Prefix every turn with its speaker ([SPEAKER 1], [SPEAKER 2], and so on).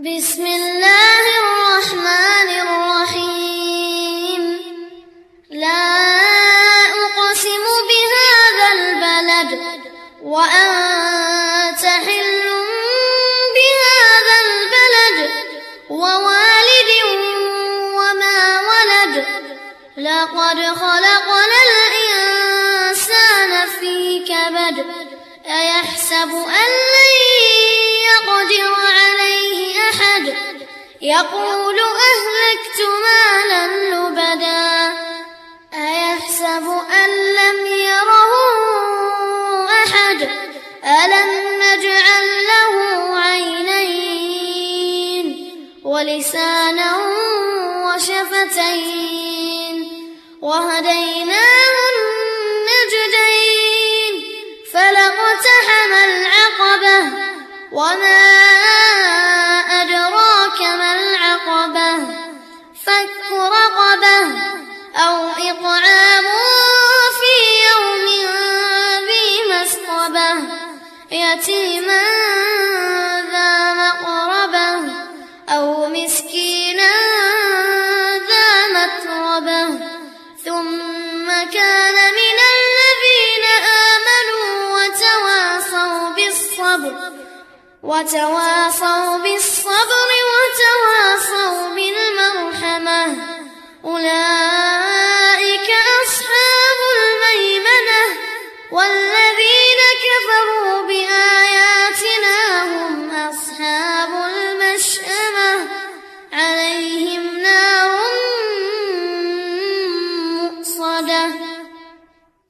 [SPEAKER 1] بسم الله الرحمن الرحيم. لا أقسم بهذا البلد وأنت حل بهذا البلد ووالد وما ولد. لقد خلقنا الإنسان في كبد. أيحسب أن لن يقدر عليه أحد. يقول أهلكت مالا لبدا. أيحسب أن لم يره أحد. ألم نجعل له عينين ولسانا وشفتين وهديناه النجدين. فلاقتحم العقبة وما أدراك ما العقبة. فك رقبة أو إطعام في يوم ذي مسقبة. يتيما ذا مقربة أو مسكينا ذا متربة. ثم كان من الذين آمنوا وتواصوا بالصبر وتواصوا بالمرحمة. أولئك أصحاب الميمنة. والذين كفروا بآياتنا